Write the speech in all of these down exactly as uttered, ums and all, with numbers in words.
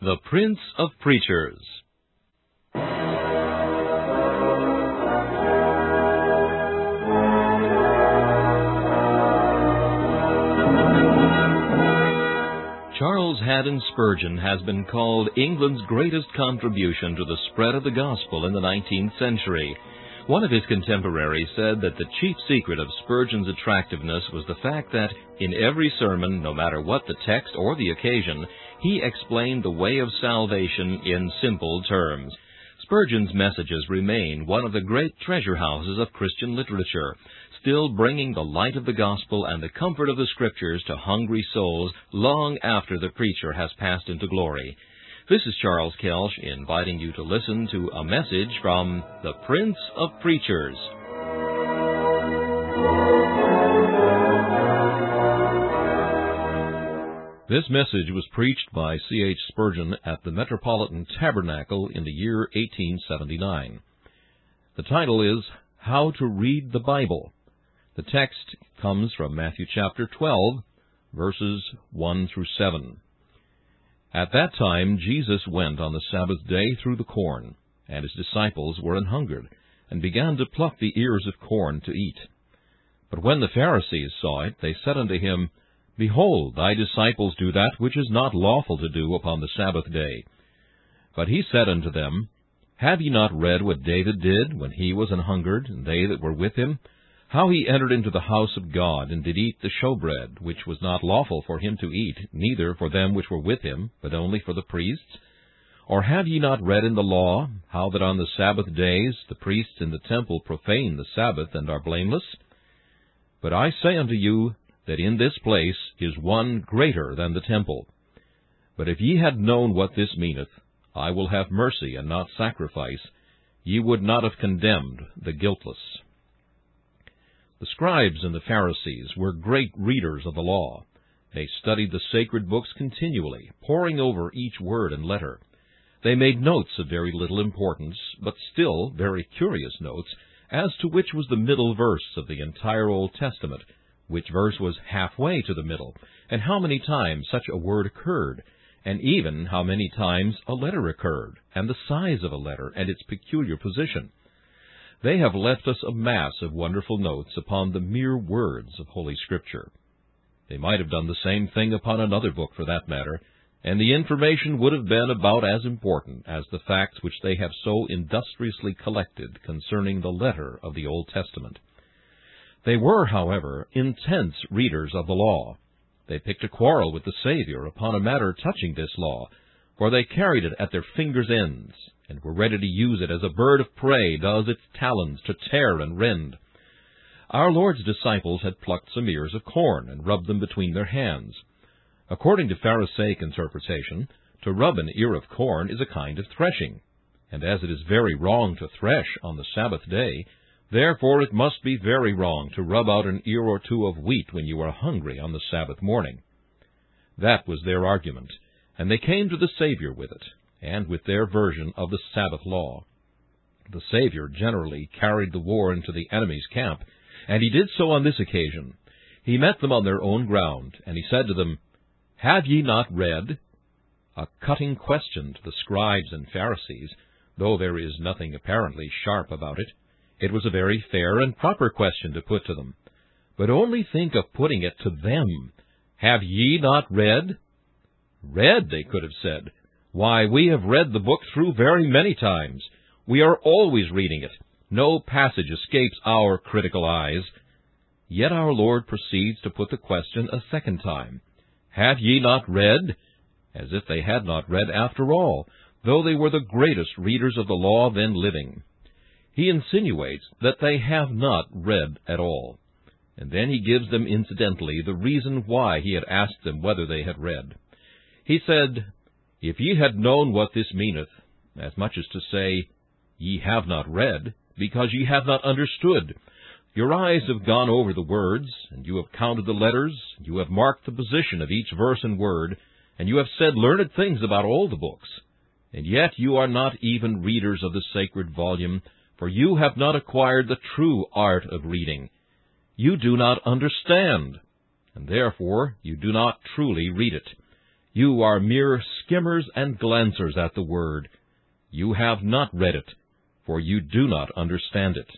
The Prince of Preachers. Charles Haddon Spurgeon has been called England's greatest contribution to the spread of the gospel in the nineteenth century. One of his contemporaries said that the chief secret of Spurgeon's attractiveness was the fact that, in every sermon, no matter what the text or the occasion, he explained the way of salvation in simple terms. Spurgeon's messages remain one of the great treasure houses of Christian literature, still bringing the light of the gospel and the comfort of the Scriptures to hungry souls long after the preacher has passed into glory. This is Charles Kelsch inviting you to listen to a message from the Prince of Preachers. This message was preached by C H Spurgeon at the Metropolitan Tabernacle in the year eighteen seventy-nine. The title is, How to Read the Bible. The text comes from Matthew chapter twelve, verses one through seven. At that time Jesus went on the Sabbath day through the corn, and his disciples were an hungered, and began to pluck the ears of corn to eat. But when the Pharisees saw it, they said unto him, Behold, thy disciples do that which is not lawful to do upon the Sabbath day. But he said unto them, Have ye not read what David did, when he was an hungered, and they that were with him, how he entered into the house of God, and did eat the showbread, which was not lawful for him to eat, neither for them which were with him, but only for the priests? Or have ye not read in the law, how that on the Sabbath days the priests in the temple profane the Sabbath, and are blameless? But I say unto you, that in this place is one greater than the temple. But if ye had known what this meaneth, I will have mercy and not sacrifice, ye would not have condemned the guiltless. The scribes and the Pharisees were great readers of the law. They studied the sacred books continually, poring over each word and letter. They made notes of very little importance, but still very curious notes, as to which was the middle verse of the entire Old Testament, which verse was halfway to the middle, and how many times such a word occurred, and even how many times a letter occurred, and the size of a letter and its peculiar position. They have left us a mass of wonderful notes upon the mere words of Holy Scripture. They might have done the same thing upon another book for that matter, and the information would have been about as important as the facts which they have so industriously collected concerning the letter of the Old Testament. They were, however, intense readers of the law. They picked a quarrel with the Savior upon a matter touching this law, for they carried it at their fingers' ends, and were ready to use it as a bird of prey does its talons to tear and rend. Our Lord's disciples had plucked some ears of corn and rubbed them between their hands. According to Pharisaic interpretation, to rub an ear of corn is a kind of threshing, and as it is very wrong to thresh on the Sabbath day, therefore it must be very wrong to rub out an ear or two of wheat when you are hungry on the Sabbath morning. That was their argument, and they came to the Savior with it, and with their version of the Sabbath law. The Savior generally carried the war into the enemy's camp, and he did so on this occasion. He met them on their own ground, and he said to them, Have ye not read? A cutting question to the scribes and Pharisees, though there is nothing apparently sharp about it. It was a very fair and proper question to put to them. But only think of putting it to them. Have ye not read? Read, they could have said. Why, we have read the book through very many times. We are always reading it. No passage escapes our critical eyes. Yet our Lord proceeds to put the question a second time. Have ye not read? As if they had not read after all, though they were the greatest readers of the law then living. He insinuates that they have not read at all, and then he gives them incidentally the reason why he had asked them whether they had read. He said, If ye had known what this meaneth, as much as to say, Ye have not read, because ye have not understood. Your eyes have gone over the words, and you have counted the letters, and you have marked the position of each verse and word, and you have said learned things about all the books. And yet you are not even readers of the sacred volume, for you have not acquired the true art of reading. You do not understand, and therefore you do not truly read it. You are mere skimmers and glancers at the Word. You have not read it, for you do not understand it.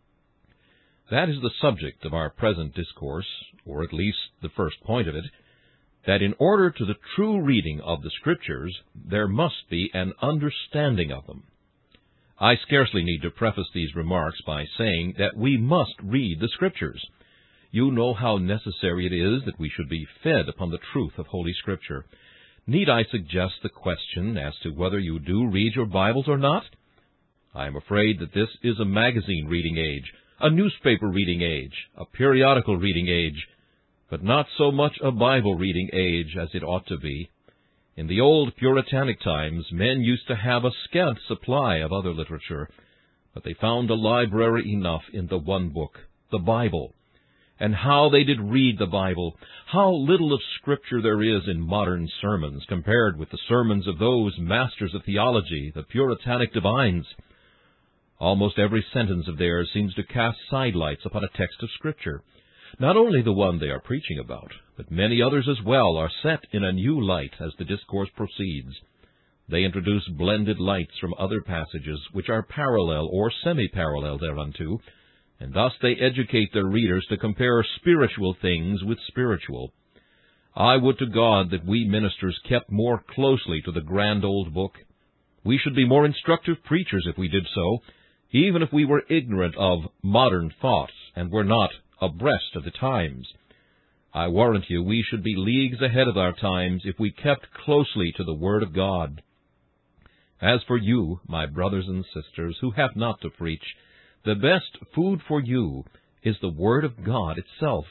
That is the subject of our present discourse, or at least the first point of it, that in order to the true reading of the Scriptures, there must be an understanding of them. I scarcely need to preface these remarks by saying that we must read the Scriptures. You know how necessary it is that we should be fed upon the truth of Holy Scripture. Need I suggest the question as to whether you do read your Bibles or not? I am afraid that this is a magazine reading age, a newspaper reading age, a periodical reading age, but not so much a Bible reading age as it ought to be. In the old Puritanic times, men used to have a scant supply of other literature, but they found a library enough in the one book, the Bible. And how they did read the Bible! How little of Scripture there is in modern sermons compared with the sermons of those masters of theology, the Puritanic divines! Almost every sentence of theirs seems to cast sidelights upon a text of Scripture. Not only the one they are preaching about, but many others as well are set in a new light as the discourse proceeds. They introduce blended lights from other passages which are parallel or semi-parallel thereunto, and thus they educate their readers to compare spiritual things with spiritual. I would to God that we ministers kept more closely to the grand old book. We should be more instructive preachers if we did so, even if we were ignorant of modern thoughts and were not abreast of the times. I warrant you we should be leagues ahead of our times if we kept closely to the Word of God. As for you, my brothers and sisters, who have not to preach, the best food for you is the Word of God itself.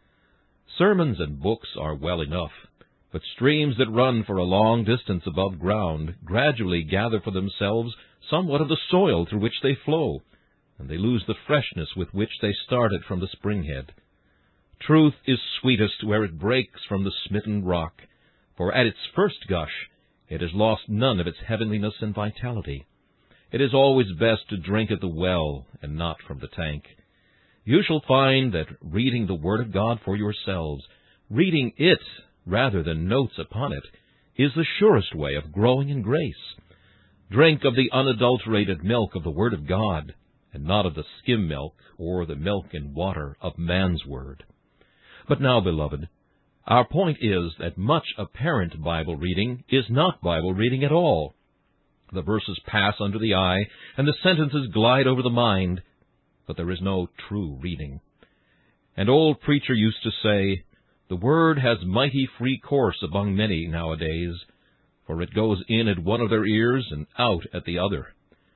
Sermons and books are well enough, but streams that run for a long distance above ground gradually gather for themselves somewhat of the soil through which they flow, and they lose the freshness with which they started from the springhead. Truth is sweetest where it breaks from the smitten rock, for at its first gush it has lost none of its heavenliness and vitality. It is always best to drink at the well and not from the tank. You shall find that reading the Word of God for yourselves, reading it rather than notes upon it, is the surest way of growing in grace. Drink of the unadulterated milk of the Word of God, and not of the skim milk or the milk and water of man's word. But now, beloved, our point is that much apparent Bible reading is not Bible reading at all. The verses pass under the eye, and the sentences glide over the mind, but there is no true reading. An old preacher used to say, "The Word has mighty free course among many nowadays, for it goes in at one of their ears and out at the other."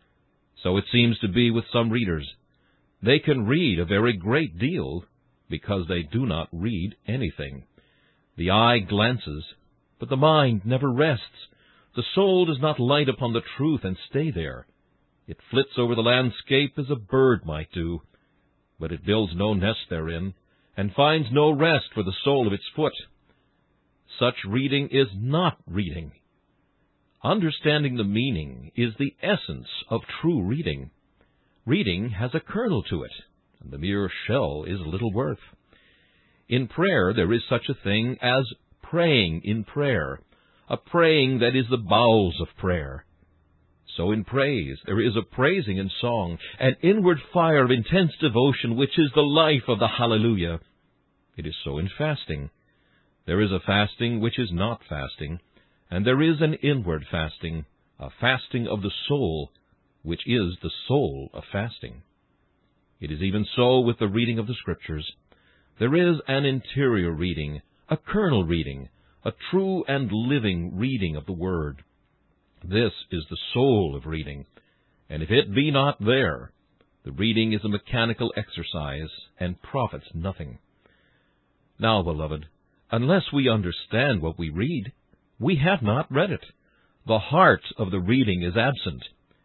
So it seems to be with some readers. They can read a very great deal because they do not read anything. The eye glances, but the mind never rests. The soul does not light upon the truth and stay there. It flits over the landscape as a bird might do, but it builds no nest therein, and finds no rest for the sole of its foot. Such reading is not reading. Understanding the meaning is the essence of true reading. Reading has a kernel to it, and the mere shell is little worth. In prayer there is such a thing as praying in prayer, a praying that is the bowels of prayer. So in praise there is a praising in song, an inward fire of intense devotion which is the life of the hallelujah. It is so in fasting. There is a fasting which is not fasting, and there is an inward fasting, a fasting of the soul, which is the soul of fasting. It is even so with the reading of the Scriptures. There is an interior reading, a kernel reading, a true and living reading of the Word. This is the soul of reading, and if it be not there, the reading is a mechanical exercise and profits nothing. Now, beloved, unless we understand what we read, we have not read it. The heart of the reading is absent.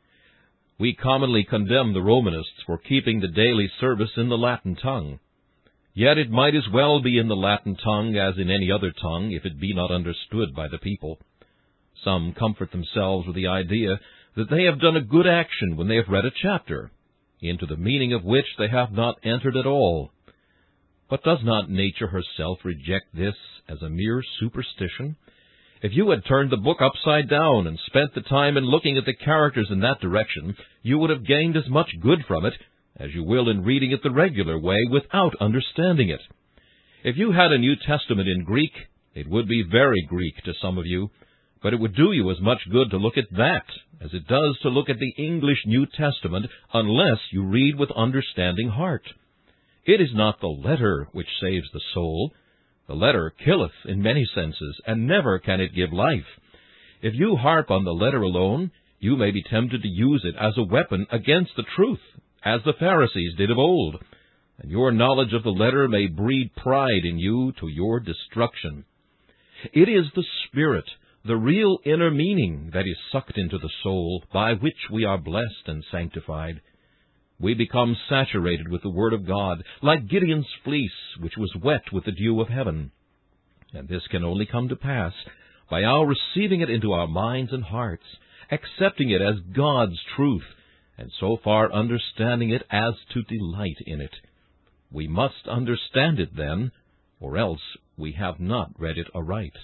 We commonly condemn the Romanists for keeping the daily service in the Latin tongue. Yet it might as well be in the Latin tongue as in any other tongue if it be not understood by the people. Some comfort themselves with the idea that they have done a good action when they have read a chapter, into the meaning of which they have not entered at all. But does not nature herself reject this as a mere superstition? If you had turned the book upside down and spent the time in looking at the characters in that direction, you would have gained as much good from it as you will in reading it the regular way without understanding it. If you had a New Testament in Greek, it would be very Greek to some of you, but it would do you as much good to look at that as it does to look at the English New Testament unless you read with understanding heart. It is not the letter which saves the soul. The letter killeth in many senses, and never can it give life. If you harp on the letter alone, you may be tempted to use it as a weapon against the truth, as the Pharisees did of old, and your knowledge of the letter may breed pride in you to your destruction. It is the Spirit, the real inner meaning, that is sucked into the soul, by which we are blessed and sanctified. We become saturated with the Word of God, like Gideon's fleece, which was wet with the dew of heaven. And this can only come to pass by our receiving it into our minds and hearts, accepting it as God's truth, and so far understanding it as to delight in it. We must understand it then, or else we have not read it aright.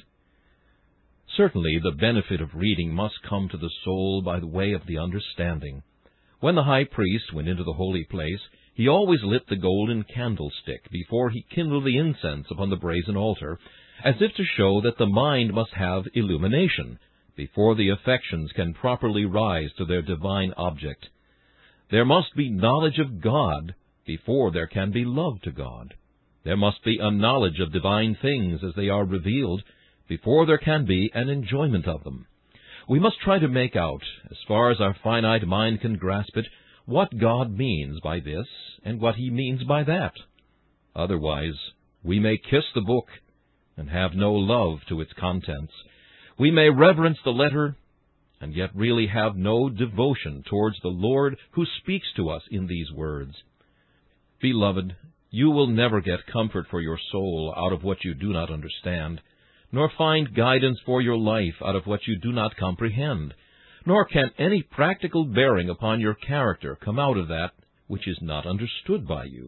Certainly the benefit of reading must come to the soul by the way of the understanding. When the high priest went into the holy place, he always lit the golden candlestick before he kindled the incense upon the brazen altar, as if to show that the mind must have illumination before the affections can properly rise to their divine object. There must be knowledge of God before there can be love to God. There must be a knowledge of divine things as they are revealed before there can be an enjoyment of them. We must try to make out, as far as our finite mind can grasp it, what God means by this and what He means by that. Otherwise, we may kiss the book and have no love to its contents. We may reverence the letter and yet really have no devotion towards the Lord who speaks to us in these words. Beloved, you will never get comfort for your soul out of what you do not understand, nor find guidance for your life out of what you do not comprehend, nor can any practical bearing upon your character come out of that which is not understood by you.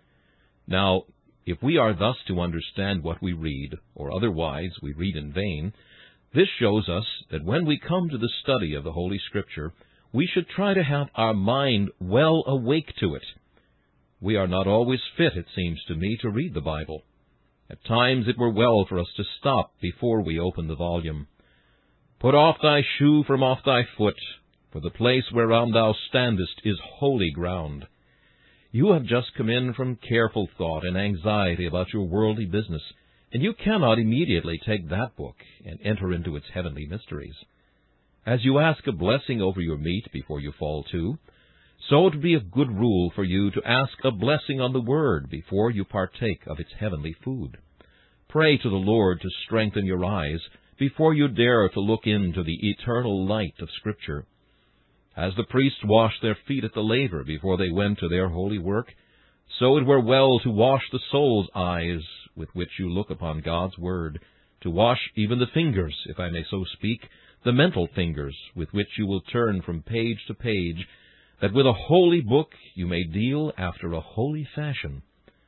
Now, if we are thus to understand what we read, or otherwise we read in vain, this shows us that when we come to the study of the Holy Scripture, we should try to have our mind well awake to it. We are not always fit, it seems to me, to read the Bible. At times it were well for us to stop before we open the volume. Put off thy shoe from off thy foot, for the place whereon thou standest is holy ground. You have just come in from careful thought and anxiety about your worldly business, and you cannot immediately take that book and enter into its heavenly mysteries. As you ask a blessing over your meat before you fall to, so it would be a good rule for you to ask a blessing on the Word before you partake of its heavenly food. Pray to the Lord to strengthen your eyes before you dare to look into the eternal light of Scripture. As the priests washed their feet at the laver before they went to their holy work, so it were well to wash the soul's eyes with which you look upon God's Word, to wash even the fingers, if I may so speak, the mental fingers with which you will turn from page to page, that with a holy book you may deal after a holy fashion.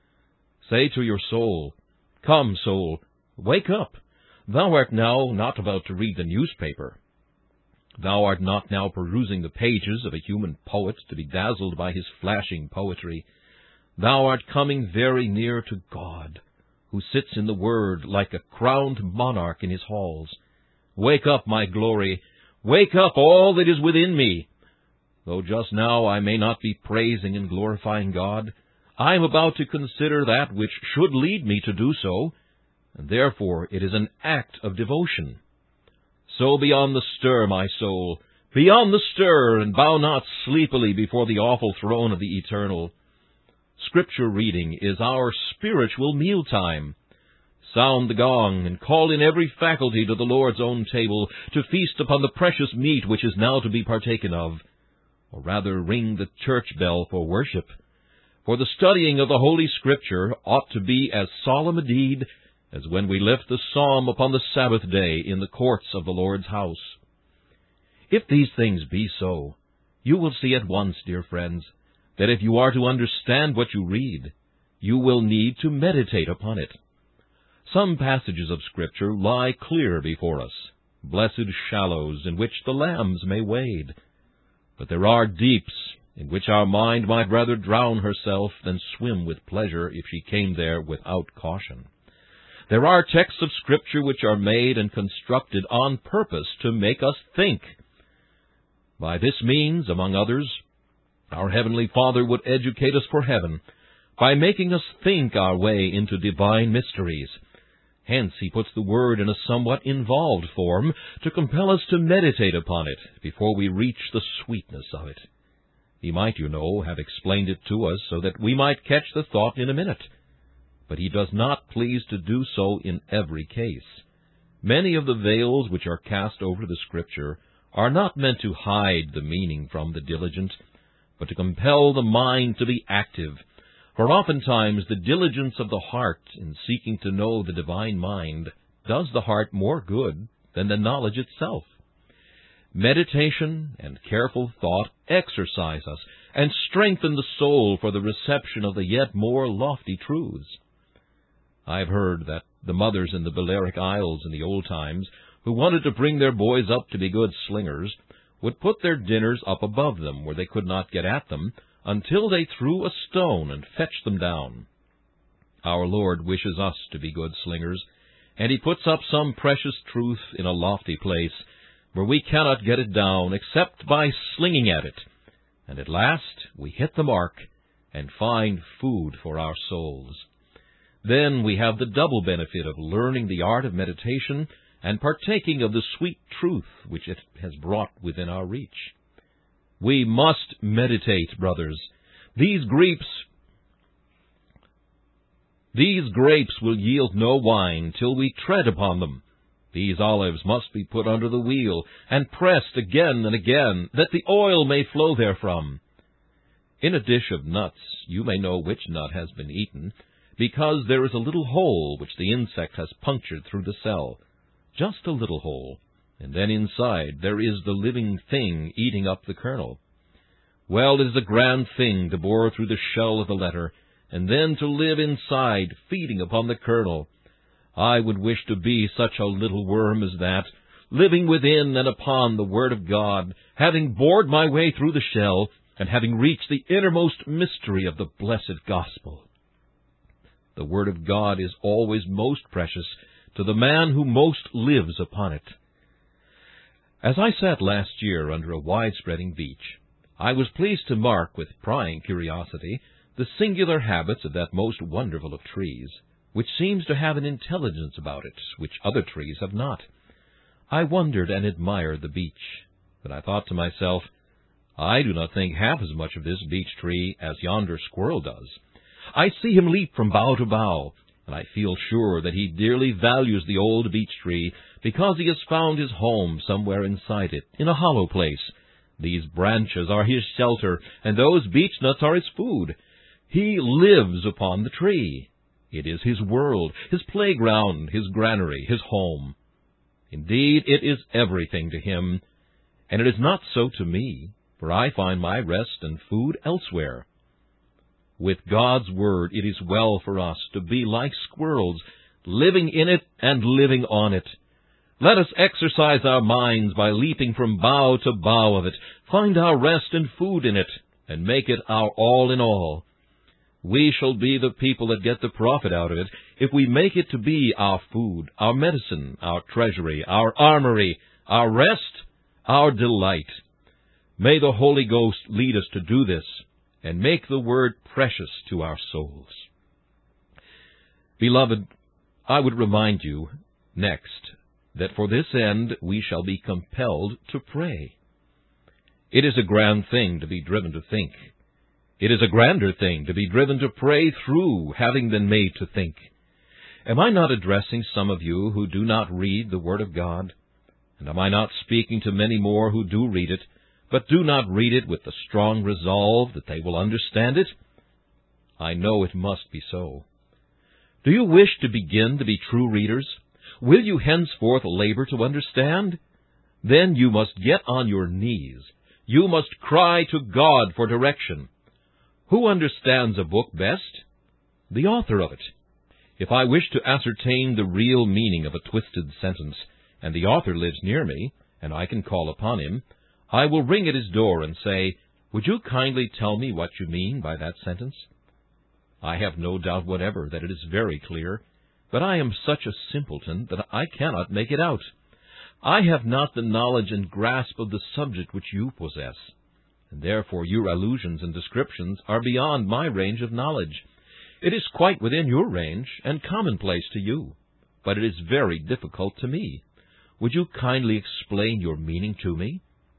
Say to your soul, Come, soul, wake up. Thou art now not about to read the newspaper. Thou art not now perusing the pages of a human poet to be dazzled by his flashing poetry. Thou art coming very near to God, who sits in the Word like a crowned monarch in his halls. Wake up, my glory. Wake up, all that is within me. Though just now I may not be praising and glorifying God, I am about to consider that which should lead me to do so, and therefore it is an act of devotion. So be on the stir, my soul, be on the stir, and bow not sleepily before the awful throne of the Eternal. Scripture reading is our spiritual mealtime. Sound the gong, and call in every faculty to the Lord's own table, to feast upon the precious meat which is now to be partaken of. Or rather ring the church bell for worship. For the studying of the Holy Scripture ought to be as solemn a deed as when we lift the psalm upon the Sabbath day in the courts of the Lord's house. If these things be so, you will see at once, dear friends, that if you are to understand what you read, you will need to meditate upon it. Some passages of Scripture lie clear before us, blessed shallows in which the lambs may wade. But there are deeps in which our mind might rather drown herself than swim with pleasure if she came there without caution. There are texts of Scripture which are made and constructed on purpose to make us think. By this means, among others, our Heavenly Father would educate us for heaven, by making us think our way into divine mysteries. Hence He puts the Word in a somewhat involved form to compel us to meditate upon it before we reach the sweetness of it. He might, you know, have explained it to us so that we might catch the thought in a minute. But He does not please to do so in every case. Many of the veils which are cast over the Scripture are not meant to hide the meaning from the diligent, but to compel the mind to be active. For oftentimes the diligence of the heart in seeking to know the divine mind does the heart more good than the knowledge itself. Meditation and careful thought exercise us and strengthen the soul for the reception of the yet more lofty truths. I have heard that the mothers in the Balearic Isles in the old times, who wanted to bring their boys up to be good slingers, would put their dinners up above them where they could not get at them, until they threw a stone and fetched them down. Our Lord wishes us to be good slingers, and He puts up some precious truth in a lofty place, where we cannot get it down except by slinging at it, and at last we hit the mark and find food for our souls. Then we have the double benefit of learning the art of meditation and partaking of the sweet truth which it has brought within our reach. We must meditate, brothers. These grapes, these grapes will yield no wine till we tread upon them. These olives must be put under the wheel and pressed again and again, that the oil may flow therefrom. In a dish of nuts you may know which nut has been eaten, because there is a little hole which the insect has punctured through the cell. Just a little hole, and then inside there is the living thing eating up the kernel. Well, it is a grand thing to bore through the shell of the letter, and then to live inside, feeding upon the kernel. I would wish to be such a little worm as that, living within and upon the Word of God, having bored my way through the shell, and having reached the innermost mystery of the blessed gospel. The Word of God is always most precious to the man who most lives upon it. As I sat last year under a wide-spreading beech, I was pleased to mark with prying curiosity the singular habits of that most wonderful of trees, which seems to have an intelligence about it which other trees have not. I wondered and admired the beech, but I thought to myself, I do not think half as much of this beech tree as yonder squirrel does. I see him leap from bough to bough, and I feel sure that he dearly values the old beech tree because he has found his home somewhere inside it, in a hollow place. These branches are his shelter, and those beech nuts are his food. He lives upon the tree. It is his world, his playground, his granary, his home. Indeed, it is everything to him, and it is not so to me, for I find my rest and food elsewhere. With God's Word, it is well for us to be like squirrels, living in it and living on it. Let us exercise our minds by leaping from bough to bough of it, find our rest and food in it, and make it our all in all. We shall be the people that get the profit out of it if we make it to be our food, our medicine, our treasury, our armory, our rest, our delight. May the Holy Ghost lead us to do this, and make the Word precious to our souls. Beloved, I would remind you, next, that for this end we shall be compelled to pray. It is a grand thing to be driven to think. It is a grander thing to be driven to pray through having been made to think. Am I not addressing some of you who do not read the Word of God? And am I not speaking to many more who do read it, but do not read it with the strong resolve that they will understand it? I know it must be so. Do you wish to begin to be true readers? Will you henceforth labor to understand? Then you must get on your knees. You must cry to God for direction. Who understands a book best? The author of it. If I wish to ascertain the real meaning of a twisted sentence, and the author lives near me, and I can call upon him, I will ring at his door and say, "Would you kindly tell me what you mean by that sentence?" I have no doubt whatever that it is very clear, but I am such a simpleton that I cannot make it out. I have not the knowledge and grasp of the subject which you possess, and therefore your allusions and descriptions are beyond my range of knowledge. It is quite within your range, and commonplace to you, but it is very difficult to me. Would you kindly explain your meaning to me?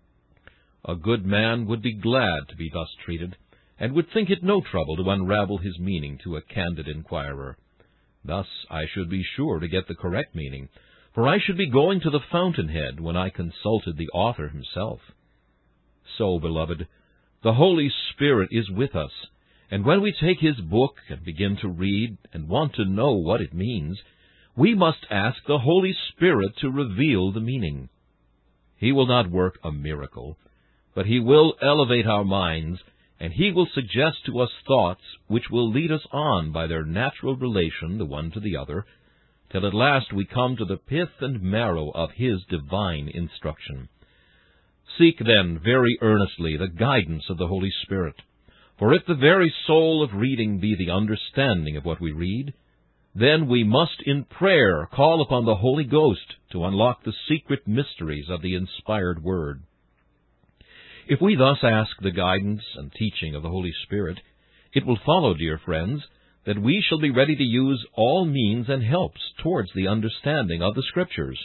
A good man would be glad to be thus treated, and would think it no trouble to unravel his meaning to a candid inquirer. Thus I should be sure to get the correct meaning, for I should be going to the fountainhead when I consulted the author himself. So, beloved, the Holy Spirit is with us, and when we take His book and begin to read and want to know what it means, we must ask the Holy Spirit to reveal the meaning. He will not work a miracle, but He will elevate our minds, and He will suggest to us thoughts which will lead us on by their natural relation the one to the other, till at last we come to the pith and marrow of His divine instruction. Seek, then, very earnestly the guidance of the Holy Spirit. For if the very soul of reading be the understanding of what we read, then we must in prayer call upon the Holy Ghost to unlock the secret mysteries of the inspired Word. If we thus ask the guidance and teaching of the Holy Spirit, it will follow, dear friends, that we shall be ready to use all means and helps towards the understanding of the Scriptures.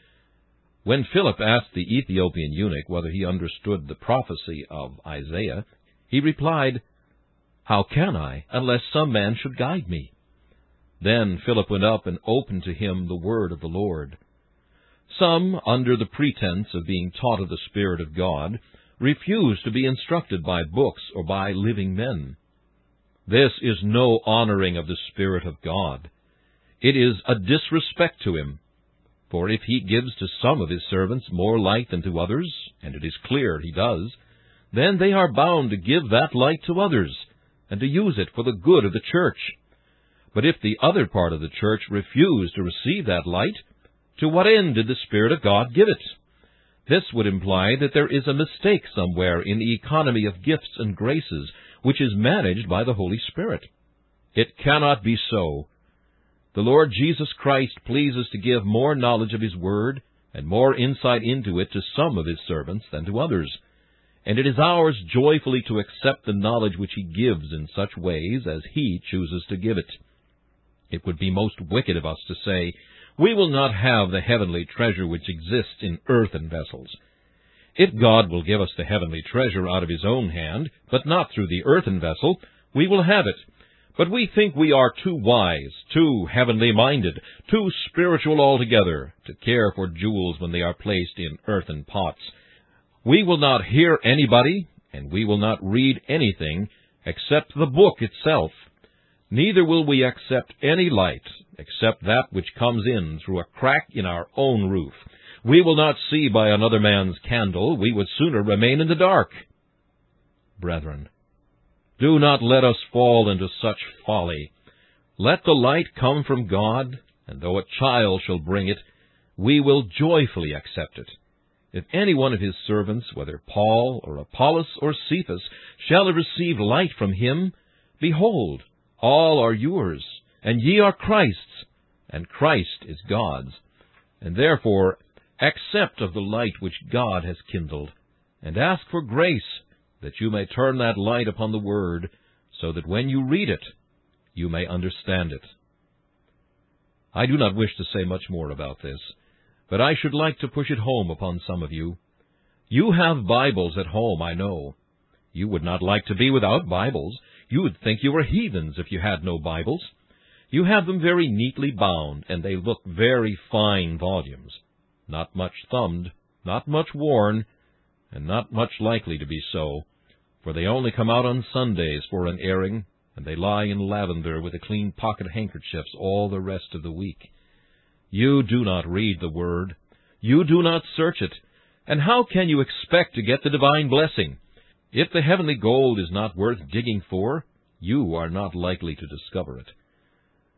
When Philip asked the Ethiopian eunuch whether he understood the prophecy of Isaiah, he replied, "How can I, unless some man should guide me?" Then Philip went up and opened to him the word of the Lord. Some, under the pretense of being taught of the Spirit of God, refuse to be instructed by books or by living men. This is no honoring of the Spirit of God. It is a disrespect to Him. For if He gives to some of His servants more light than to others, and it is clear He does, then they are bound to give that light to others, and to use it for the good of the church. But if the other part of the church refuse to receive that light, to what end did the Spirit of God give it? This would imply that there is a mistake somewhere in the economy of gifts and graces, which is managed by the Holy Spirit. It cannot be so. The Lord Jesus Christ pleases to give more knowledge of His Word and more insight into it to some of His servants than to others, and it is ours joyfully to accept the knowledge which He gives in such ways as He chooses to give it. It would be most wicked of us to say, "We will not have the heavenly treasure which exists in earthen vessels." If God will give us the heavenly treasure out of His own hand, but not through the earthen vessel, we will have it. But we think we are too wise, too heavenly-minded, too spiritual altogether, to care for jewels when they are placed in earthen pots. We will not hear anybody, and we will not read anything, except the book itself. Neither will we accept any light, except that which comes in through a crack in our own roof. We will not see by another man's candle. We would sooner remain in the dark. Brethren, do not let us fall into such folly. Let the light come from God, and though a child shall bring it, we will joyfully accept it. If any one of His servants, whether Paul or Apollos or Cephas, shall have received light from him, behold, all are yours, and ye are Christ's, and Christ is God's. And therefore accept of the light which God has kindled, and ask for grace, that you may turn that light upon the Word, so that when you read it, you may understand it. I do not wish to say much more about this, but I should like to push it home upon some of you. You have Bibles at home, I know. You would not like to be without Bibles. You would think you were heathens if you had no Bibles. You have them very neatly bound, and they look very fine volumes, not much thumbed, not much worn, and not much likely to be so, for they only come out on Sundays for an airing, and they lie in lavender with a clean pocket handkerchiefs all the rest of the week. You do not read the Word. You do not search it. And how can you expect to get the divine blessing? If the heavenly gold is not worth digging for, you are not likely to discover it.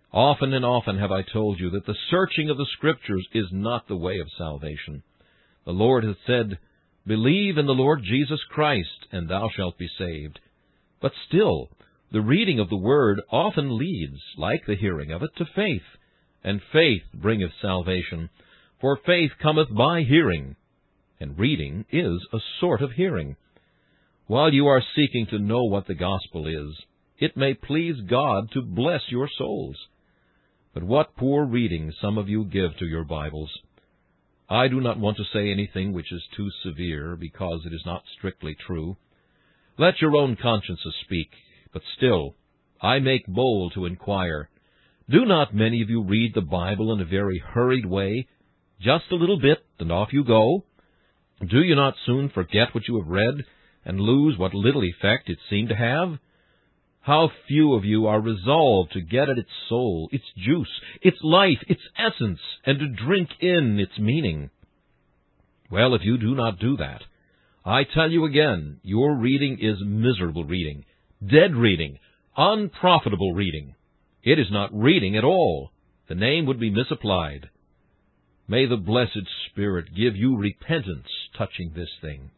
Often and often have I told you that the searching of the Scriptures is not the way of salvation. The Lord hath said, Believe in the Lord Jesus Christ, and thou shalt be saved. But still, the reading of the Word often leads, like the hearing of it, to faith. And faith bringeth salvation. For faith cometh by hearing, and reading is a sort of hearing. While you are seeking to know what the gospel is, it may please God to bless your souls. But what poor reading some of you give to your Bibles! I do not want to say anything which is too severe, because it is not strictly true. Let your own consciences speak, but still, I make bold to inquire, do not many of you read the Bible in a very hurried way, just a little bit, and off you go? Do you not soon forget what you have read, and lose what little effect it seemed to have? How few of you are resolved to get at its soul, its juice, its life, its essence, and to drink in its meaning? Well, if you do not do that, I tell you again, your reading is miserable reading, dead reading, unprofitable reading. It is not reading at all. The name would be misapplied. May the blessed Spirit give you repentance touching this thing.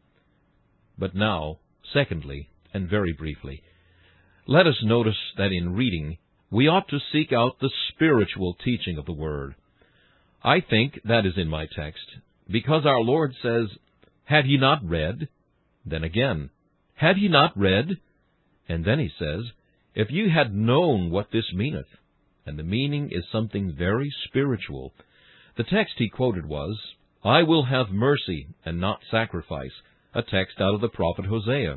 But now, secondly, and very briefly, let us notice that in reading, we ought to seek out the spiritual teaching of the Word. I think that is in my text, because our Lord says, Have ye not read? Then again, Have ye not read? And then he says, If ye had known what this meaneth, and the meaning is something very spiritual. The text he quoted was, I will have mercy and not sacrifice, a text out of the prophet Hosea.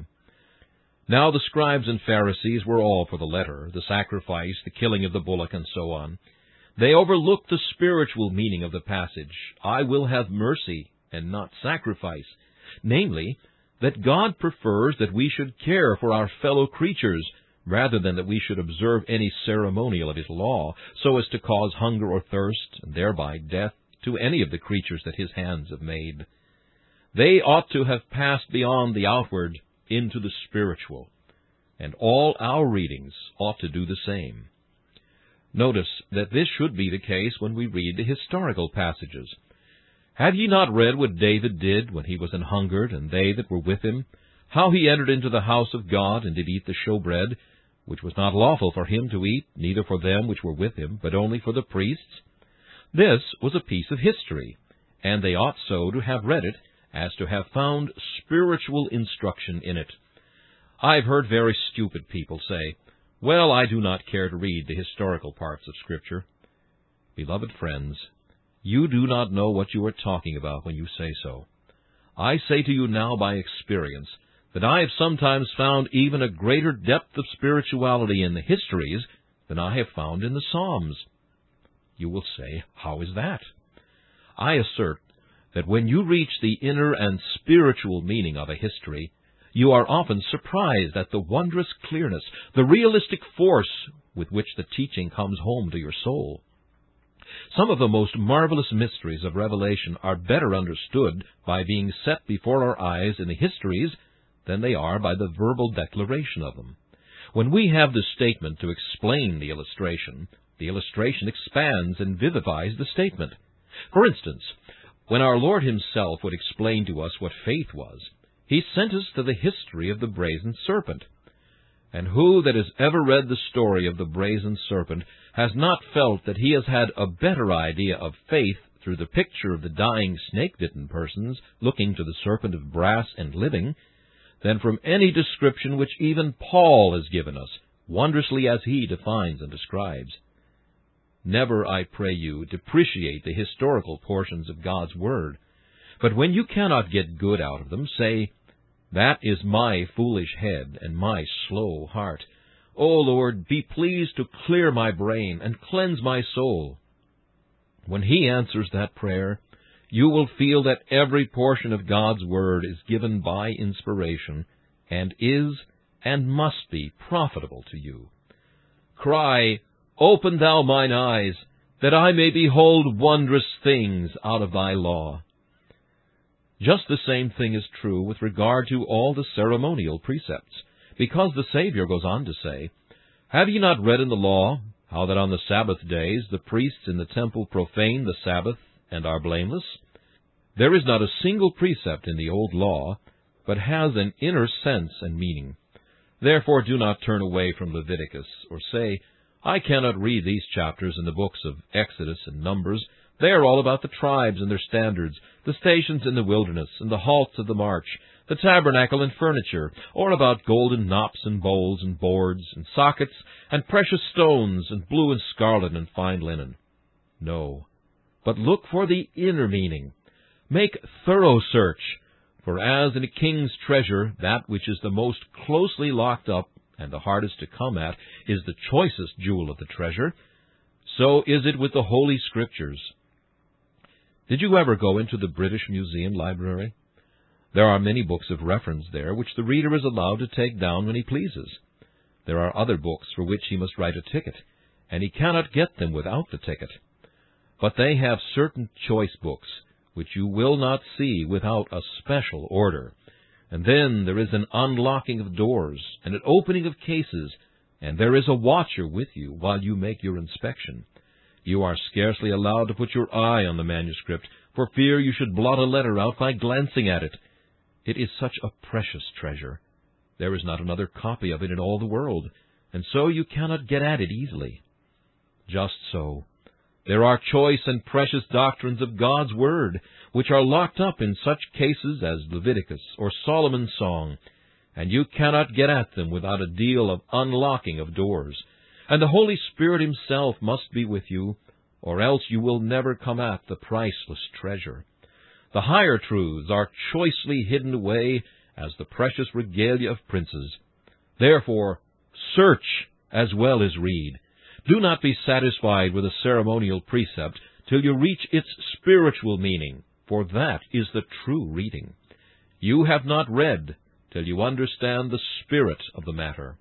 Now the scribes and Pharisees were all for the letter, the sacrifice, the killing of the bullock, and so on. They overlooked the spiritual meaning of the passage, I will have mercy and not sacrifice, namely, that God prefers that we should care for our fellow creatures, rather than that we should observe any ceremonial of His law, so as to cause hunger or thirst, and thereby death, to any of the creatures that His hands have made. They ought to have passed beyond the outward into the spiritual, and all our readings ought to do the same. Notice that this should be the case when we read the historical passages. Have ye not read what David did when he was an hungered, and they that were with him, how he entered into the house of God, and did eat the showbread, which was not lawful for him to eat, neither for them which were with him, but only for the priests? This was a piece of history, and they ought so to have read it, as to have found spiritual instruction in it. I've heard very stupid people say, Well, I do not care to read the historical parts of Scripture. Beloved friends, you do not know what you are talking about when you say so. I say to you now by experience that I have sometimes found even a greater depth of spirituality in the histories than I have found in the Psalms. You will say, How is that? I assert that when you reach the inner and spiritual meaning of a history, you are often surprised at the wondrous clearness, the realistic force with which the teaching comes home to your soul. Some of the most marvelous mysteries of Revelation are better understood by being set before our eyes in the histories than they are by the verbal declaration of them. When we have the statement to explain the illustration, the illustration expands and vivifies the statement. For instance, when our Lord Himself would explain to us what faith was, He sent us to the history of the brazen serpent. And who that has ever read the story of the brazen serpent has not felt that he has had a better idea of faith through the picture of the dying snake-bitten persons looking to the serpent of brass and living, than from any description which even Paul has given us, wondrously as he defines and describes? Never, I pray you, depreciate the historical portions of God's Word. But when you cannot get good out of them, say, That is my foolish head and my slow heart. O Lord, be pleased to clear my brain and cleanse my soul. When He answers that prayer, you will feel that every portion of God's Word is given by inspiration, and is and must be profitable to you. Cry, Open thou mine eyes, that I may behold wondrous things out of thy law. Just the same thing is true with regard to all the ceremonial precepts, because the Savior goes on to say, Have ye not read in the law, How that on the Sabbath days the priests in the temple profane the Sabbath and are blameless? There is not a single precept in the old law, but has an inner sense and meaning. Therefore do not turn away from Leviticus, or say, I cannot read these chapters in the books of Exodus and Numbers. They are all about the tribes and their standards, the stations in the wilderness, and the halts of the march, the tabernacle and furniture, or about golden knops and bowls and boards and sockets and precious stones and blue and scarlet and fine linen. No, but look for the inner meaning. Make thorough search, for as in a king's treasure that which is the most closely locked up and the hardest to come at is the choicest jewel of the treasure, so is it with the Holy Scriptures. Did you ever go into the British Museum Library? There are many books of reference there which the reader is allowed to take down when he pleases. There are other books for which he must write a ticket, and he cannot get them without the ticket. But they have certain choice books which you will not see without a special order. And then there is an unlocking of doors and an opening of cases, and there is a watcher with you while you make your inspection. You are scarcely allowed to put your eye on the manuscript, for fear you should blot a letter out by glancing at it. It is such a precious treasure. There is not another copy of it in all the world, and so you cannot get at it easily. Just so, there are choice and precious doctrines of God's Word, which are locked up in such cases as Leviticus or Solomon's Song, and you cannot get at them without a deal of unlocking of doors. And the Holy Spirit Himself must be with you, or else you will never come at the priceless treasure. The higher truths are choicely hidden away as the precious regalia of princes. Therefore, search as well as read. Do not be satisfied with a ceremonial precept till you reach its spiritual meaning, for that is the true reading. You have not read till you understand the spirit of the matter.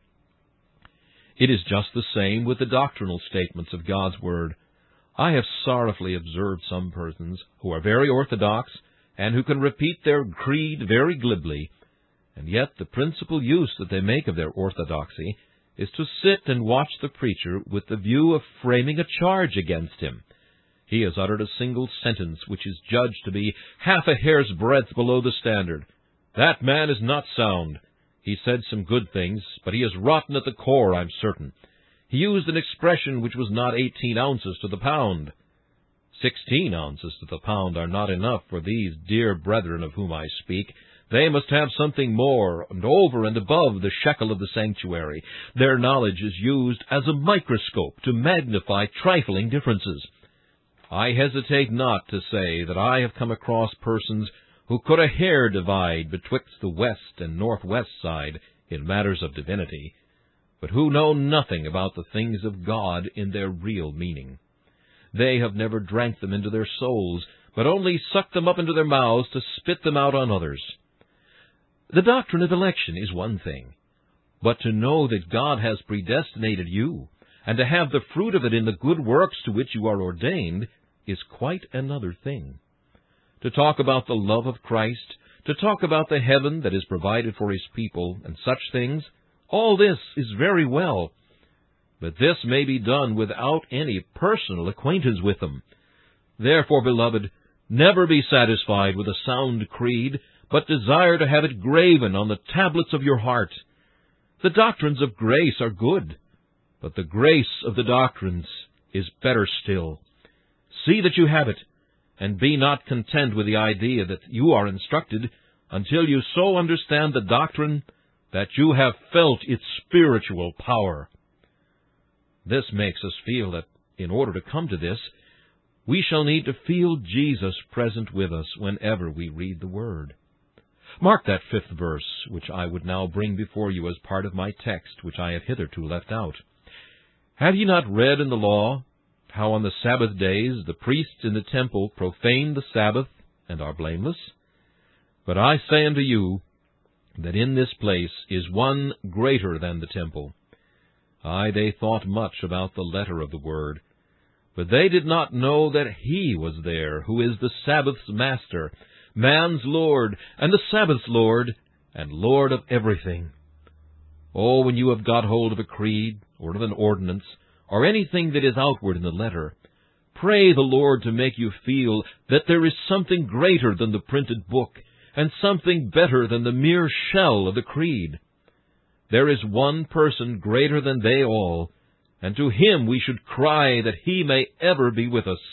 It is just the same with the doctrinal statements of God's Word. I have sorrowfully observed some persons who are very orthodox and who can repeat their creed very glibly, and yet the principal use that they make of their orthodoxy is to sit and watch the preacher with the view of framing a charge against him. He has uttered a single sentence which is judged to be half a hair's breadth below the standard. That man is not sound. He said some good things, but he is rotten at the core, I'm certain. He used an expression which was not eighteen ounces to the pound. Sixteen ounces to the pound are not enough for these dear brethren of whom I speak. They must have something more and over and above the shekel of the sanctuary. Their knowledge is used as a microscope to magnify trifling differences. I hesitate not to say that I have come across persons who could a hair divide betwixt the west and northwest side in matters of divinity, but who know nothing about the things of God in their real meaning. They have never drank them into their souls, but only sucked them up into their mouths to spit them out on others. The doctrine of election is one thing, but to know that God has predestinated you, and to have the fruit of it in the good works to which you are ordained, is quite another thing. To talk about the love of Christ, to talk about the heaven that is provided for His people, and such things, all this is very well. But this may be done without any personal acquaintance with them. Therefore, beloved, never be satisfied with a sound creed, but desire to have it graven on the tablets of your heart. The doctrines of grace are good, but the grace of the doctrines is better still. See that you have it, and be not content with the idea that you are instructed until you so understand the doctrine that you have felt its spiritual power. This makes us feel that, in order to come to this, we shall need to feel Jesus present with us whenever we read the Word. Mark that fifth verse, which I would now bring before you as part of my text, which I have hitherto left out. Have ye not read in the law how on the Sabbath days the priests in the temple profane the Sabbath and are blameless? But I say unto you that in this place is one greater than the temple. Aye, they thought much about the letter of the word, but they did not know that He was there, who is the Sabbath's master, man's Lord, and the Sabbath's Lord, and Lord of everything. Oh, when you have got hold of a creed, or of an ordinance, or anything that is outward in the letter. Pray the Lord to make you feel that there is something greater than the printed book, and something better than the mere shell of the creed. There is one person greater than they all, and to Him we should cry that He may ever be with us.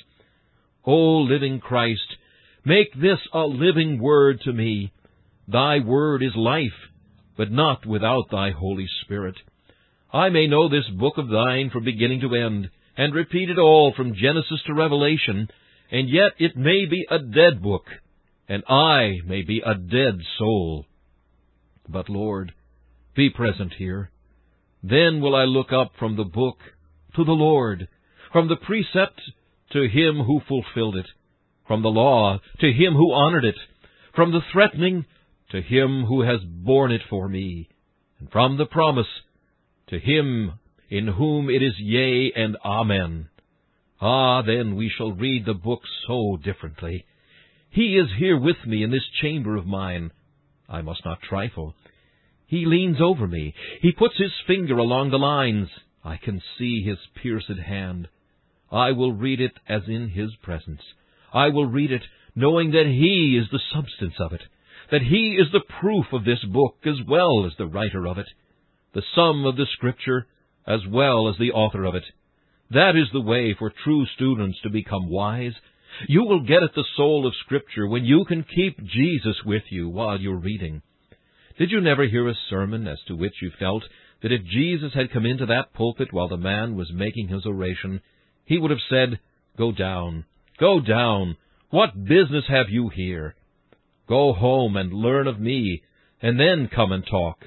O living Christ, make this a living word to me. Thy word is life, but not without Thy Holy Spirit. I may know this book of Thine from beginning to end, and repeat it all from Genesis to Revelation, and yet it may be a dead book, and I may be a dead soul. But, Lord, be present here. Then will I look up from the book to the Lord, from the precept to Him who fulfilled it, from the law to Him who honored it, from the threatening to Him who has borne it for me, and from the promise to Him in whom it is yea and amen. Ah, then we shall read the book so differently. He is here with me in this chamber of mine. I must not trifle. He leans over me. He puts His finger along the lines. I can see His pierced hand. I will read it as in His presence. I will read it knowing that He is the substance of it, that He is the proof of this book as well as the writer of it, the sum of the Scripture as well as the author of it. That is the way for true students to become wise. You will get at the soul of Scripture when you can keep Jesus with you while you're reading. Did you never hear a sermon as to which you felt that if Jesus had come into that pulpit while the man was making his oration, He would have said, "Go down, go down, what business have you here? Go home and learn of me, and then come and talk"?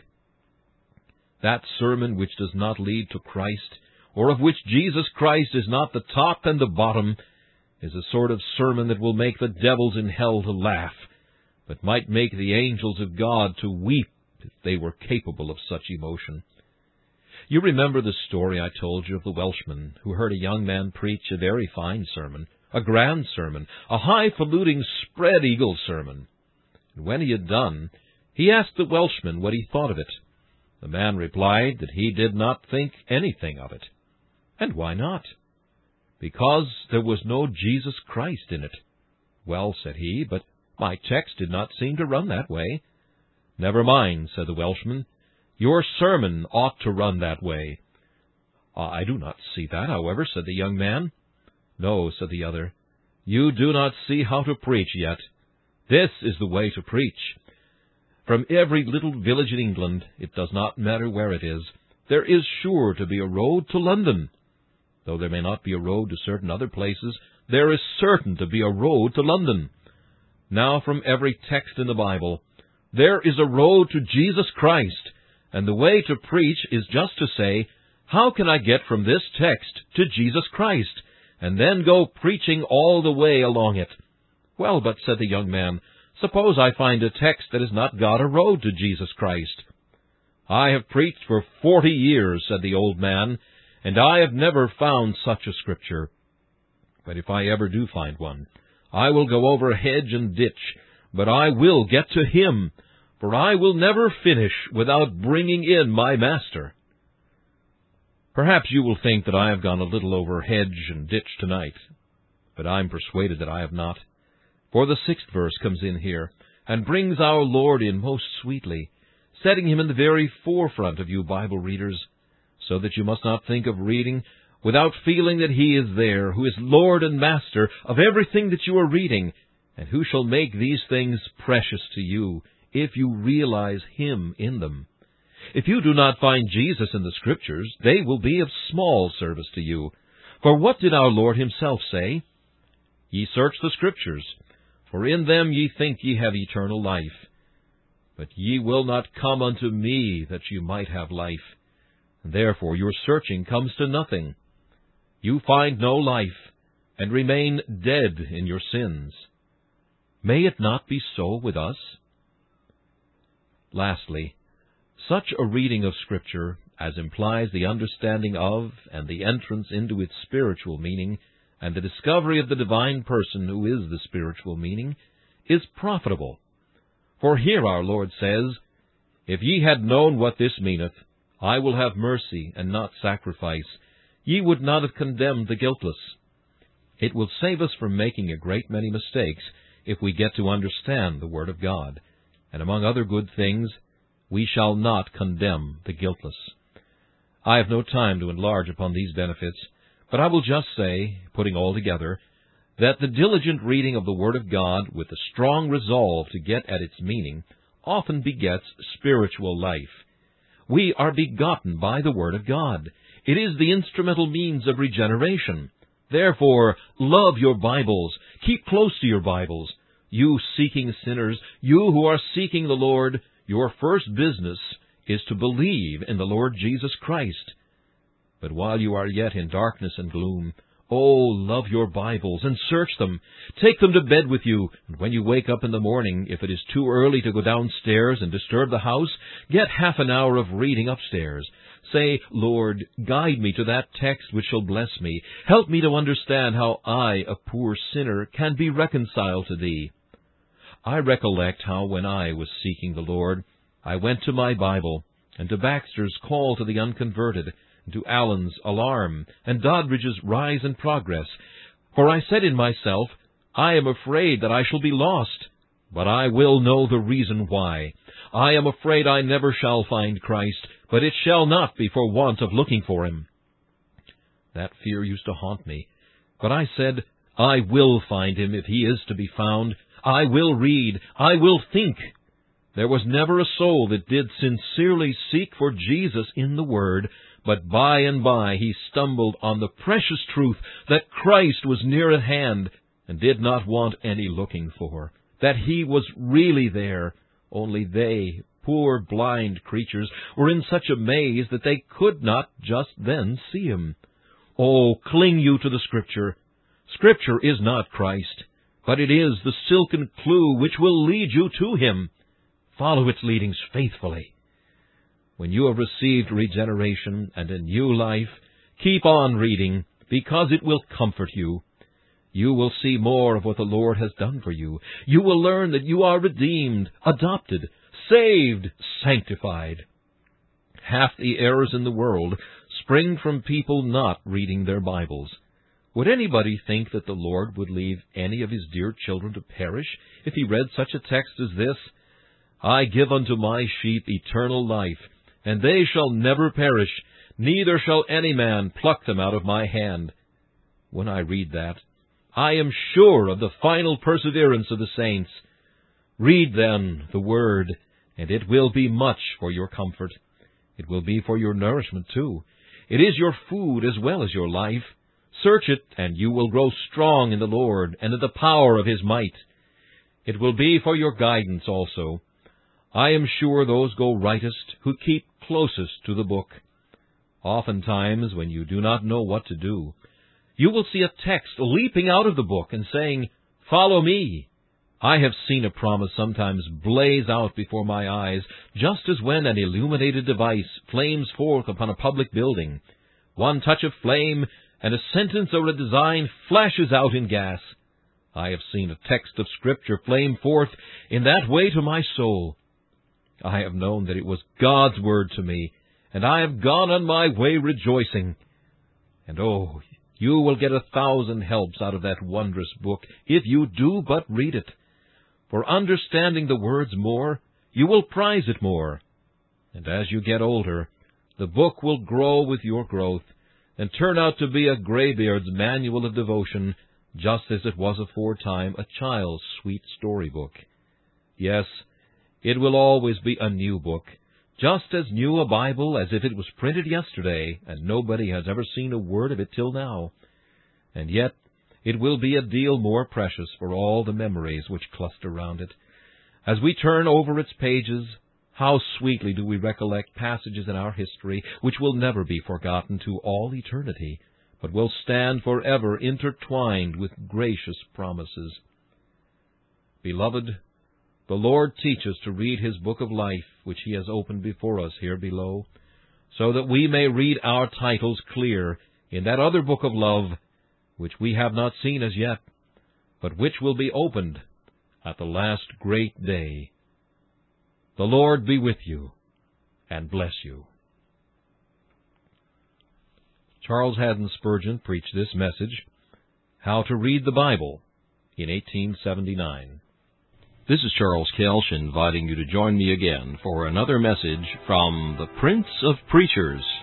That sermon which does not lead to Christ, or of which Jesus Christ is not the top and the bottom, is a sort of sermon that will make the devils in hell to laugh, but might make the angels of God to weep if they were capable of such emotion. You remember the story I told you of the Welshman who heard a young man preach a very fine sermon, a grand sermon, a highfalutin spread-eagle sermon. And when he had done, he asked the Welshman what he thought of it. The man replied that he did not think anything of it. And why not? Because there was no Jesus Christ in it. Well, said he, but my text did not seem to run that way. Never mind, said the Welshman. Your sermon ought to run that way. I do not see that, however, said the young man. No, said the other, you do not see how to preach yet. This is the way to preach. From every little village in England, it does not matter where it is, there is sure to be a road to London. Though there may not be a road to certain other places, there is certain to be a road to London. Now, from every text in the Bible, there is a road to Jesus Christ, and the way to preach is just to say, how can I get from this text to Jesus Christ, and then go preaching all the way along it? Well, but, said the young man, suppose I find a text that has not got a road to Jesus Christ. I have preached for forty years, said the old man, and I have never found such a Scripture. But if I ever do find one, I will go over hedge and ditch, but I will get to Him, for I will never finish without bringing in my Master. Perhaps you will think that I have gone a little over hedge and ditch tonight, but I am persuaded that I have not. For the sixth verse comes in here, and brings our Lord in most sweetly, setting Him in the very forefront of you Bible readers, so that you must not think of reading without feeling that He is there, who is Lord and Master of everything that you are reading, and who shall make these things precious to you, if you realize Him in them. If you do not find Jesus in the Scriptures, they will be of small service to you. For what did our Lord Himself say? Ye search the Scriptures, for in them ye think ye have eternal life. But ye will not come unto me, that ye might have life. Therefore your searching comes to nothing. You find no life, and remain dead in your sins. May it not be so with us? Lastly, such a reading of Scripture as implies the understanding of and the entrance into its spiritual meaning, and the discovery of the divine person who is the spiritual meaning, is profitable. For here our Lord says, If ye had known what this meaneth, I will have mercy and not sacrifice, ye would not have condemned the guiltless. It will save us from making a great many mistakes if we get to understand the Word of God. And among other good things, we shall not condemn the guiltless. I have no time to enlarge upon these benefits, but I will just say, putting all together, that the diligent reading of the Word of God with the strong resolve to get at its meaning often begets spiritual life. We are begotten by the Word of God. It is the instrumental means of regeneration. Therefore, love your Bibles. Keep close to your Bibles. You seeking sinners, you who are seeking the Lord, your first business is to believe in the Lord Jesus Christ. But while you are yet in darkness and gloom, oh, love your Bibles and search them. Take them to bed with you, and when you wake up in the morning, if it is too early to go downstairs and disturb the house, get half an hour of reading upstairs. Say, Lord, guide me to that text which shall bless me. Help me to understand how I, a poor sinner, can be reconciled to Thee. I recollect how when I was seeking the Lord, I went to my Bible, and to Baxter's Call to the Unconverted, and to Allen's Alarm, and Doddridge's Rise and Progress. For I said in myself, I am afraid that I shall be lost, but I will know the reason why. I am afraid I never shall find Christ, but it shall not be for want of looking for Him. That fear used to haunt me, but I said, I will find Him if He is to be found. I will read. I will think. There was never a soul that did sincerely seek for Jesus in the Word, but by and by he stumbled on the precious truth that Christ was near at hand, and did not want any looking for, that He was really there, only they, poor blind creatures, were in such a maze that they could not just then see Him. Oh, cling you to the Scripture. Scripture is not Christ, but it is the silken clue which will lead you to Him. Follow its leadings faithfully. When you have received regeneration and a new life, keep on reading, because it will comfort you. You will see more of what the Lord has done for you. You will learn that you are redeemed, adopted, saved, sanctified. Half the errors in the world spring from people not reading their Bibles. Would anybody think that the Lord would leave any of His dear children to perish if He read such a text as this? I give unto my sheep eternal life, and they shall never perish, neither shall any man pluck them out of my hand. When I read that, I am sure of the final perseverance of the saints. Read, then, the Word, and it will be much for your comfort. It will be for your nourishment, too. It is your food as well as your life. Search it, and you will grow strong in the Lord and in the power of His might. It will be for your guidance also. I am sure those go rightest who keep closest to the book. Oftentimes, when you do not know what to do, you will see a text leaping out of the book and saying, Follow me. I have seen a promise sometimes blaze out before my eyes, just as when an illuminated device flames forth upon a public building. One touch of flame, and a sentence or a design flashes out in gas. I have seen a text of Scripture flame forth in that way to my soul. I have known that it was God's Word to me, and I have gone on my way rejoicing. And oh, you will get a thousand helps out of that wondrous book if you do but read it. For understanding the words more, you will prize it more. And as you get older, the book will grow with your growth, and turn out to be a graybeard's manual of devotion, just as it was aforetime a child's sweet storybook. Yes, it will always be a new book, just as new a Bible as if it was printed yesterday, and nobody has ever seen a word of it till now. And yet it will be a deal more precious for all the memories which cluster round it. As we turn over its pages, how sweetly do we recollect passages in our history which will never be forgotten to all eternity, but will stand forever intertwined with gracious promises. Beloved, the Lord teach us to read His book of life, which He has opened before us here below, so that we may read our titles clear in that other book of love, which we have not seen as yet, but which will be opened at the last great day. The Lord be with you, and bless you. Charles Haddon Spurgeon preached this message, How to Read the Bible, in eighteen seventy-nine. This is Charles Kelsch inviting you to join me again for another message from the Prince of Preachers,